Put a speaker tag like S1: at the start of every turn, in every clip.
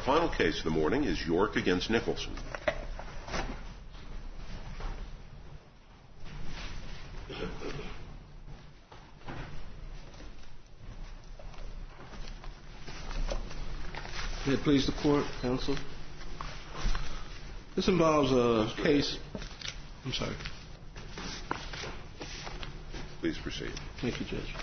S1: final case of the morning is York against Nicholson.
S2: May it please the court, counsel. This involves a case. I'm sorry.
S1: Please proceed.
S2: Thank you, Judge.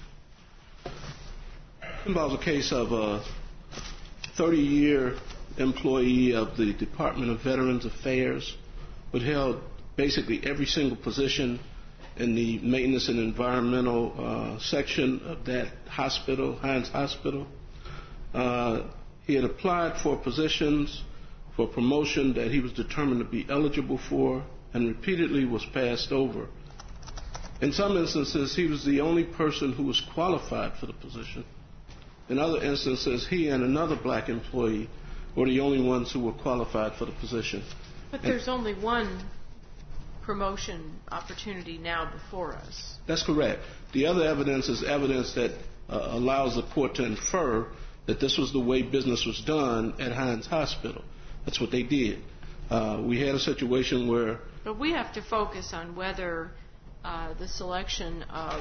S2: It involves a case of a 30-year employee of the Department of Veterans Affairs who held basically every single position in the maintenance and environmental section of that hospital, Hines Hospital. He had applied for positions for promotion that he was determined to be eligible for and repeatedly was passed over. In some instances, he was the only person who was qualified for the position. In other instances, he and another black employee were the only ones who were qualified for the position.
S3: But there's only one promotion opportunity now before us.
S2: That's correct. The other evidence is evidence that allows the court to infer that this was the way business was done at Hines Hospital. That's what they did. We had a situation where...
S3: But we have to focus on whether the selection of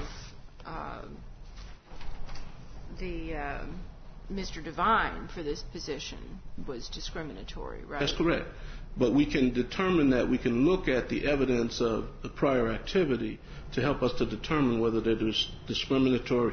S3: Mr. Devine for this position was discriminatory, right?
S2: That's correct. But we can determine that. We can look at the evidence of the prior activity to help us to determine whether there was discriminatory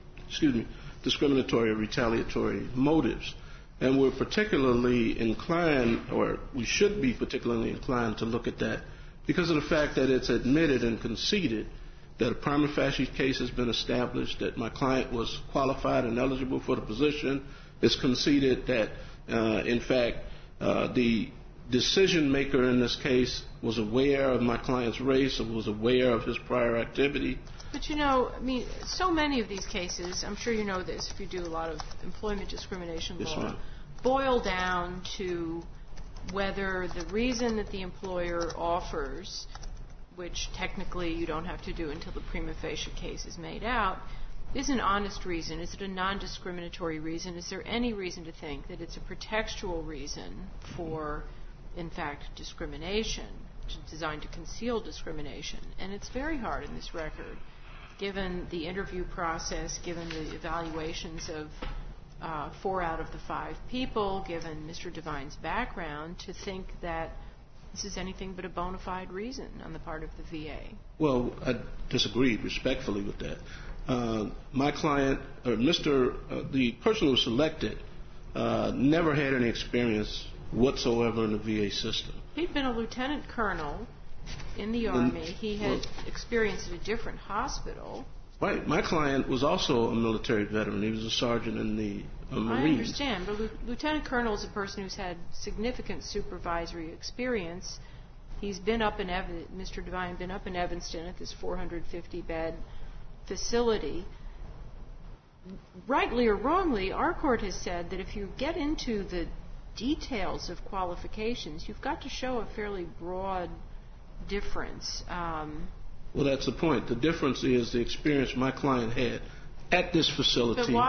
S2: or retaliatory motives. And we're particularly inclined, or we should be particularly inclined to look at that because of the fact that it's admitted and conceded that a prima facie case has been established, that my client was qualified and eligible for the position. It's conceded that, in fact, the decision maker in this case was aware of my client's race and was aware of his prior activity.
S3: But, you know, I mean, so many of these cases, I'm sure you know this if you do a lot of employment discrimination law, boil down to whether the reason that the employer offers, which technically you don't have to do until the prima facie case is made out, is an honest reason. Is it a non-discriminatory reason? Is there any reason to think that it's a pretextual reason for, in fact, discrimination, designed to conceal discrimination? And it's very hard in this record, given the interview process, given the evaluations of 4 out of the 5 people, given Mr. Devine's background, to think that this is anything but a bona fide reason on the part of the VA.
S2: Well, I disagree respectfully with that. My client, or the person who was selected, never had any experience whatsoever in the VA system.
S3: He'd been a lieutenant colonel in the Army. He had experience at a different hospital.
S2: Right. My client was also a military veteran. He was a sergeant in the Marines.
S3: I understand, but lieutenant colonel is a person who's had significant supervisory experience. He's been up in Mr. Devine been up in Evanston at this 450-bed facility. Rightly or wrongly, our court has said that if you get into the details of qualifications, you've got to show a fairly broad difference.
S2: Well, that's the point. The difference is the experience my client had at this facility.
S3: But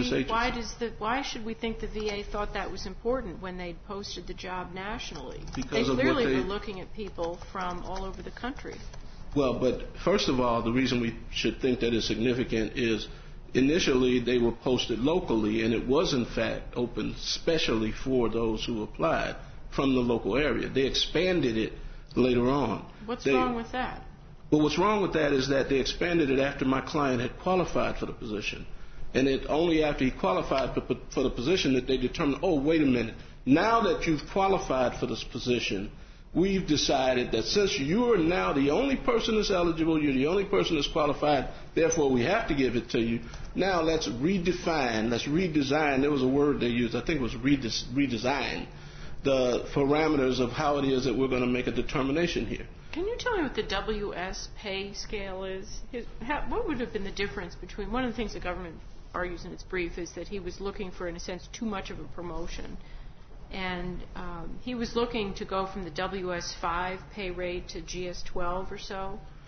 S3: why should we think the VA thought that was important when they posted the job nationally?
S2: Because
S3: they clearly were looking at people from all over the country.
S2: Well, but first of all, the reason we should think that is significant is initially they were posted locally, and it was in fact open specially for those who applied from the local area. They expanded it later on.
S3: What's wrong with that?
S2: Well, what's wrong with that is that they expanded it after my client had qualified for the position. And it only after he qualified for the position that they determined, oh, wait a minute, now that you've qualified for this position, we've decided that since you are now the only person that's eligible, you're the only person that's qualified, therefore we have to give it to you. Now let's redefine, let's redesign. There was a word they used, I think it was redesign, the parameters of how it is that we're going to make a determination here.
S3: Can you tell me what the WS pay scale is? What would have been the difference between, one of the things the government argues in its brief is that he was looking for, in a sense, too much of a promotion. And he was looking to go from the WS5 pay rate to GS12 or so?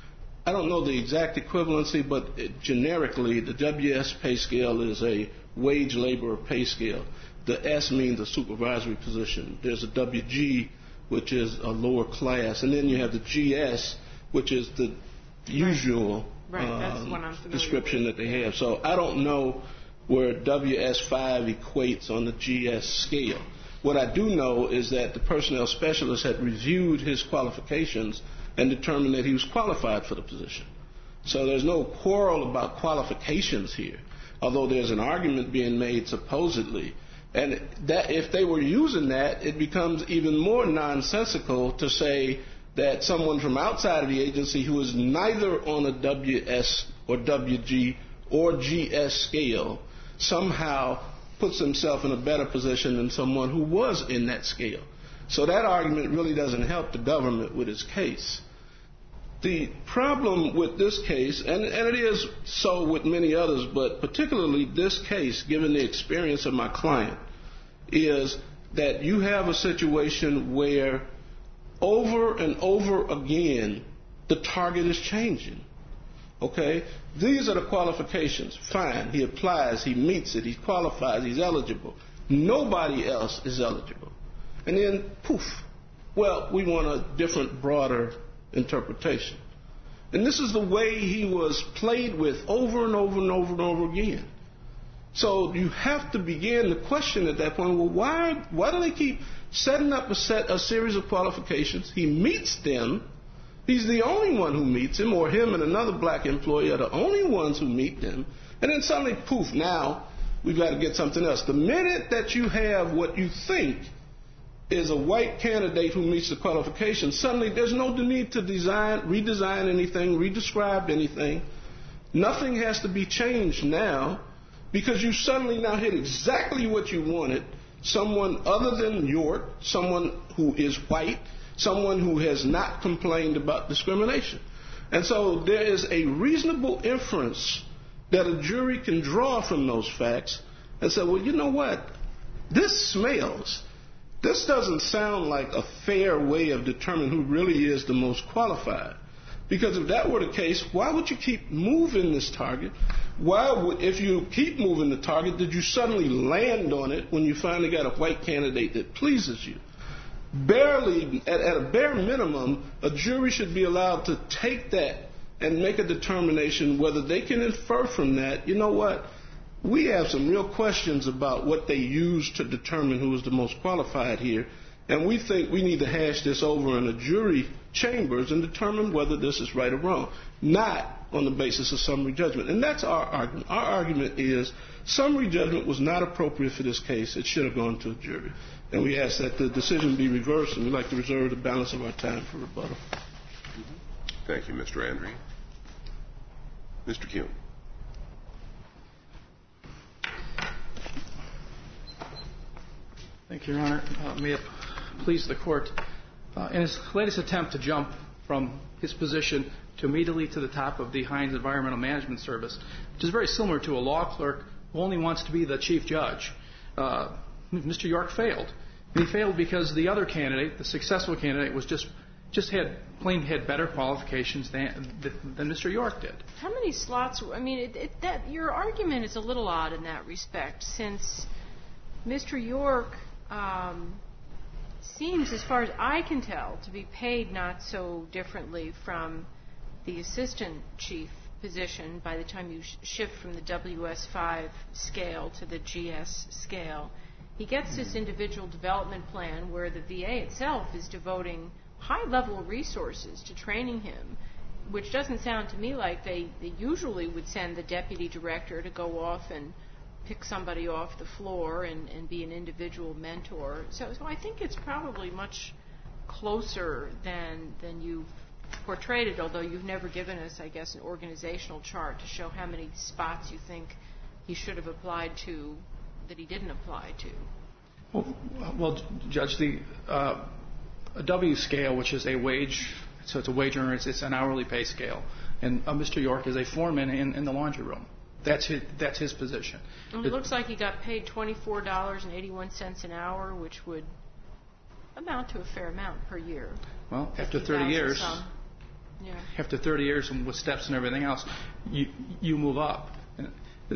S2: I don't know the exact equivalency, but generically, the WS pay scale is a wage laborer pay scale. The S means a supervisory position. There's a WG, which is a lower class, and then you have the GS, which is the usual description that they have. So I don't know where WS5 equates on the GS scale. What I do know is that the personnel specialist had reviewed his qualifications and determined that he was qualified for the position. So there's no quarrel about qualifications here, although there's an argument being made supposedly. And that if they were using that, it becomes even more nonsensical to say that someone from outside of the agency who is neither on a WS or WG or GS scale somehow puts himself in a better position than someone who was in that scale. So that argument really doesn't help the government with its case. The problem with this case, and it is so with many others, but particularly this case, given the experience of my client, is that you have a situation where over and over again the target is changing. Okay? These are the qualifications. Fine. He applies, he meets it, he qualifies, he's eligible. Nobody else is eligible. And then, poof, well, we want a different, broader interpretation. And this is the way he was played with over and over and over and over again. So you have to begin the question at that point, well, why do they keep setting up a series of qualifications? He meets them. He's the only one who meets him, or him and another black employee are the only ones who meet them. And then suddenly, poof, now we've got to get something else. The minute that you have what you think is a white candidate who meets the qualifications, suddenly there's no need to redesign anything, redescribe anything. Nothing has to be changed now because you suddenly now hit exactly what you wanted. Someone other than York, someone who is white, someone who has not complained about discrimination. And so there is a reasonable inference that a jury can draw from those facts and say, well, you know what? This smells. This doesn't sound like a fair way of determining who really is the most qualified. Because if that were the case, why would you keep moving this target? If you keep moving the target, did you suddenly land on it when you finally got a white candidate that pleases you? Barely, at a bare minimum, a jury should be allowed to take that and make a determination whether they can infer from that, you know what? We have some real questions about what they used to determine who was the most qualified here, and we think we need to hash this over in the jury chambers and determine whether this is right or wrong, not on the basis of summary judgment. And that's our argument. Our argument is summary judgment was not appropriate for this case. It should have gone to a jury. And we ask that the decision be reversed, and we'd like to reserve the balance of our time for rebuttal.
S1: Thank you, Mr. Andre. Mr. Kuhn.
S4: Thank you, Your Honor. May it please the Court. In his latest attempt to jump from his position to immediately to the top of the Hines Environmental Management Service, which is very similar to a law clerk who only wants to be the chief judge, Mr. York failed. And he failed because the other candidate, the successful candidate, was just had better qualifications than Mr. York did.
S3: How many slots? I mean, your argument is a little odd in that respect, since Mr. York seems, as far as I can tell, to be paid not so differently from the assistant chief position by the time you shift from the WS5 scale to the GS scale. He gets this individual development plan where the VA itself is devoting high-level resources to training him, which doesn't sound to me like they usually would send the deputy director to go off and pick somebody off the floor and be an individual mentor. So I think it's probably much closer than you've portrayed it, although you've never given us, I guess, an organizational chart to show how many spots you think he should have applied to that he didn't apply to.
S4: Well, Judge, a W scale, which is a wage, so it's a wage earner, it's an hourly pay scale, and Mr. York is a foreman in the laundry room. That's his position.
S3: And it looks like he got paid $24.81 an hour, which would amount to a fair amount per year.
S4: Well, after 30 years, after 30 years and with steps and everything else, you move up. And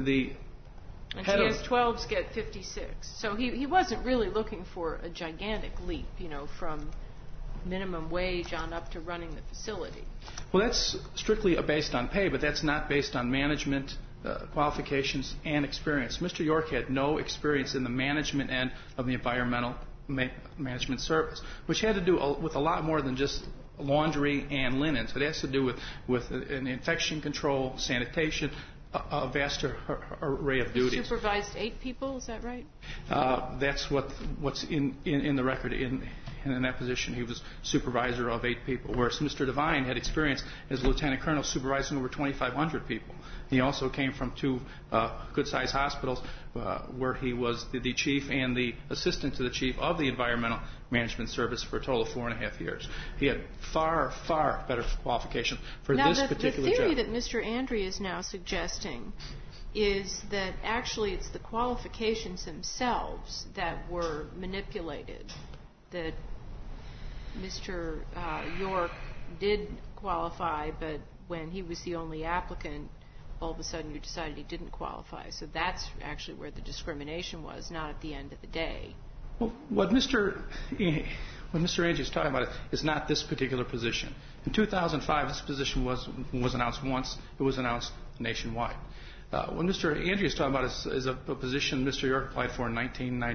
S3: GS-12s get 56. So he wasn't really looking for a gigantic leap, from minimum wage on up to running the facility.
S4: Well, that's strictly based on pay, but that's not based on management qualifications and experience. Mr. York had no experience in the management end of the environmental management service, which had to do with a lot more than just laundry and linen. So it has to do with an infection control, sanitation, a vast array of duties.
S3: He supervised 8 people, is that right?
S4: That's what's in the record. In that position, he was supervisor of 8 people, whereas Mr. Devine had experience as lieutenant colonel supervising over 2,500 people. He also came from 2 good-sized hospitals where he was the chief and the assistant to the chief of the Environmental Management Service for a total of 4.5 years. He had far, far better qualifications for this particular job.
S3: The theory that Mr. Andre is now suggesting is that actually it's the qualifications themselves that were manipulated, that Mr. York did qualify, but when he was the only applicant, all of a sudden you decided he didn't qualify. So that's actually where the discrimination was, not at the end of the day.
S4: Well, what Mr. Andre is talking about is not this particular position. In 2005, this position was announced once. It was announced nationwide. What Mr. Andre is talking about is a position Mr. York applied for in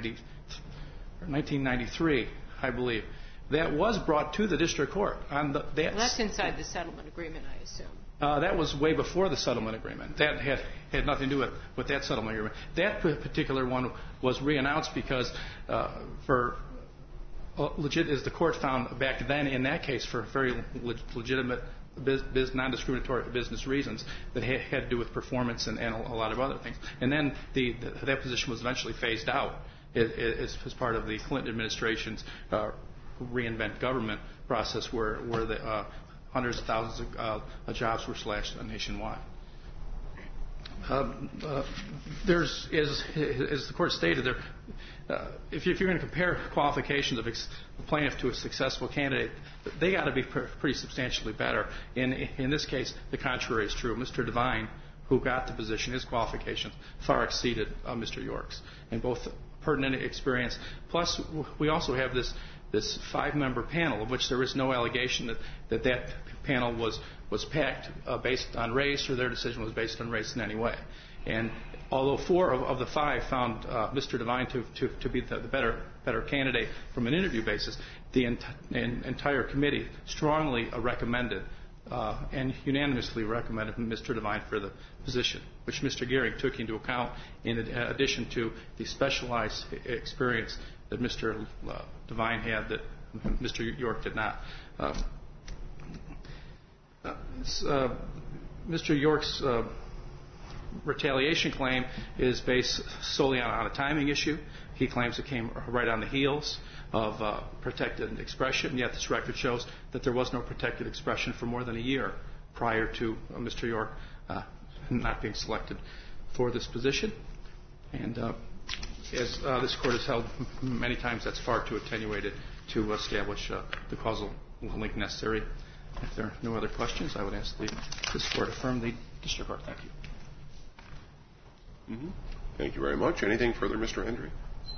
S4: 1993, I believe. That was brought to the district court.
S3: That's inside the settlement agreement, I assume.
S4: That was way before the settlement agreement. That had nothing to do with that settlement agreement. That particular one was reannounced because as the court found back then in that case for very legitimate non-discriminatory business reasons that had to do with performance and a lot of other things. And then that position was eventually phased out as part of the Clinton administration's reinvent government process where the hundreds of thousands of jobs were slashed nationwide. As the court stated, if you're going to compare qualifications of a plaintiff to a successful candidate, they got to be pretty substantially better. In this case, the contrary is true. Mr. Devine, who got the position, his qualifications far exceeded Mr. York's in both pertinent experience. Plus, we also have this 5-member panel, of which there is no allegation that panel was packed based on race or their decision was based on race in any way. And although 4 of the 5 found Mr. Devine to be the better candidate from an interview basis, the entire committee strongly recommended and unanimously recommended Mr. Devine for the position, which Mr. Gehring took into account in addition to the specialized experience that Mr. Devine had that Mr. York did not. Mr. York's retaliation claim is based solely on a timing issue. He claims it came right on the heels of protected expression, yet this record shows that there was no protected expression for more than a year prior to Mr. York not being selected for this position. And as this Court has held many times, that's far too attenuated to establish the causal link necessary. If there are no other questions, I would ask this Court affirm the District Court. Thank you.
S1: Mm-hmm. Thank you very much. Anything further, Mr. Hendry?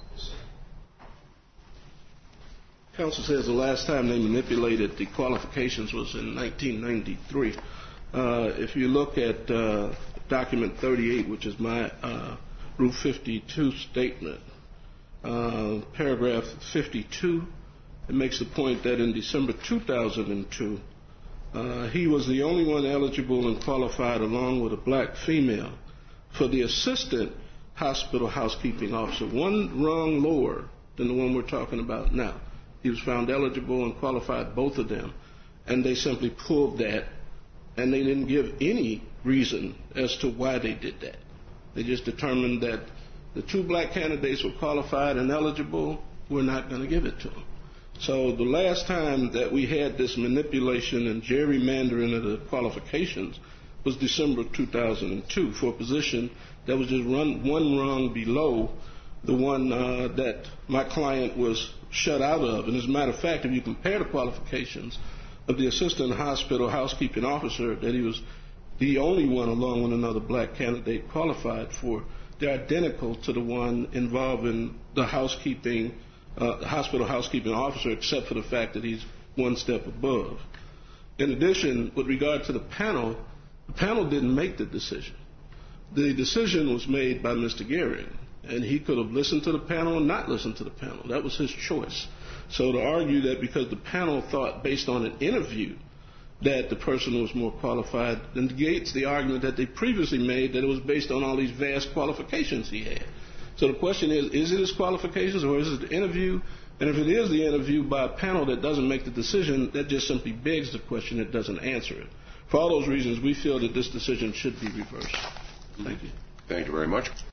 S2: Counsel says the last time they manipulated the qualifications was in 1993. If you look at document 38, which is my Rule 52 statement, paragraph 52, it makes the point that in December 2002, he was the only one eligible and qualified along with a black female for the assistant hospital housekeeping officer, one rung lower than the one we're talking about now. He was found eligible and qualified, both of them, and they simply pulled that, and they didn't give any reason as to why they did that. They just determined that the 2 black candidates were qualified and eligible, we're not going to give it to them. So the last time that we had this manipulation and gerrymandering of the qualifications was December 2002 for a position that was just one rung below the one that my client was shut out of. And as a matter of fact, if you compare the qualifications, of the assistant hospital housekeeping officer that he was the only one, along with another black candidate, qualified for. They're identical to the one involving the hospital housekeeping officer, except for the fact that he's one step above. In addition, with regard to the panel didn't make the decision. The decision was made by Mr. Gehring, and he could have listened to the panel or not listened to the panel. That was his choice. So to argue that because the panel thought, based on an interview, that the person was more qualified negates the argument that they previously made that it was based on all these vast qualifications he had. So the question is it his qualifications or is it the interview? And if it is the interview by a panel that doesn't make the decision, that just simply begs the question. It doesn't answer it. For all those reasons, we feel that this decision should be reversed. Thank you.
S1: Thank you very much.